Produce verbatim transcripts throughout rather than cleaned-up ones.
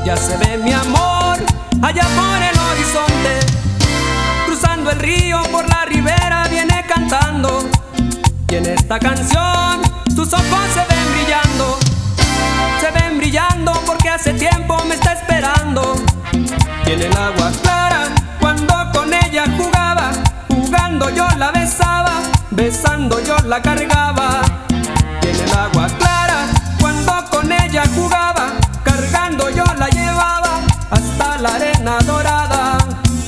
Ya se ve mi amor allá por el horizonte, cruzando el río por la ribera viene cantando. Y en esta canción tus ojos se ven brillando, se ven brillando porque hace tiempo me está esperando. Y en el agua clara cuando con ella jugaba, jugando yo la besaba, besando yo la cargaba. Y en el agua clara cuando con ella jugaba, cargando yo la llevaba hasta la arena dorada.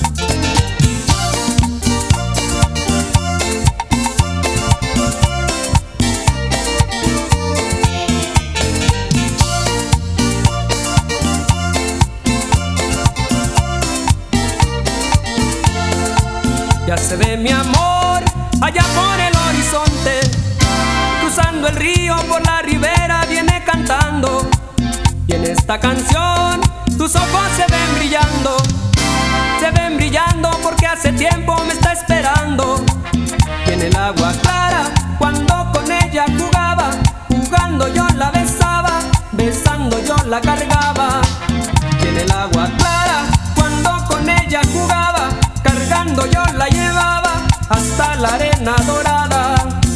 Ya se ve mi amor allá por el horizonte, cruzando el río por la ribera viene cantando. Y en esta canción tus ojos se ven brillando, se ven brillando porque hace tiempo me está esperando. Y en el agua clara cuando con ella jugaba, jugando yo la besaba, besando yo la cargaba. Y en el agua clara cuando con ella jugaba, cargando yo la llevaba hasta la arena dorada.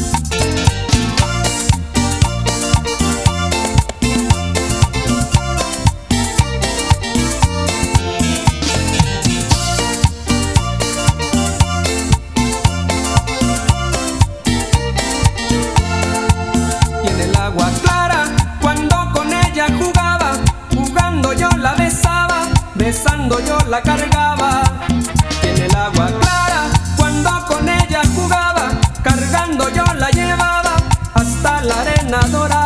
Y en el agua clara cuando con ella jugaba, jugando yo la besaba, besando yo la cargaba. En el agua clara cuando con ella jugaba, cargando yo la llevaba hasta la arena dorada.